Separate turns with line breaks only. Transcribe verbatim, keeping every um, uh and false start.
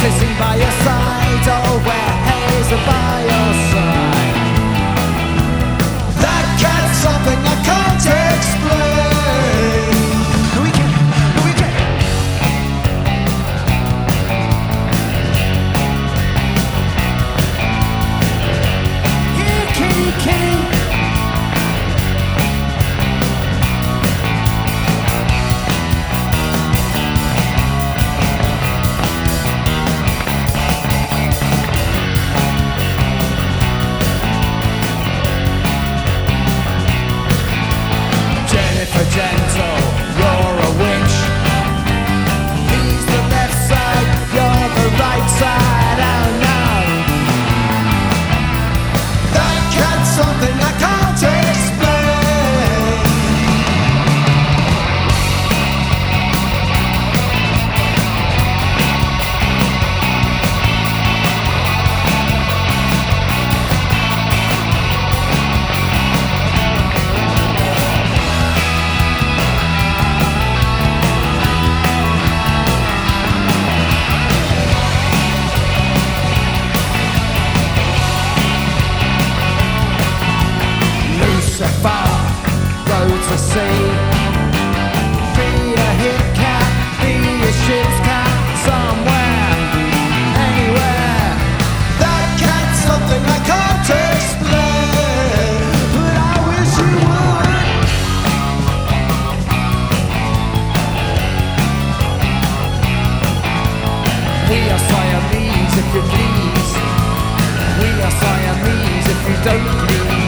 Sitting by your side, oh, where haze are by your side. That cat's something I can't explain. We can, we can. Here, kitty, kitty. Gentle, you're a witch. He's the left side, you're the right side. Oh no, that cat's something I can't explain. Go to sea. Be a hit cat, be a ship's cat, somewhere, anywhere. That cat's something I can't explain, but I wish you would. We are Siamese if you please. We are Siamese if you don't please.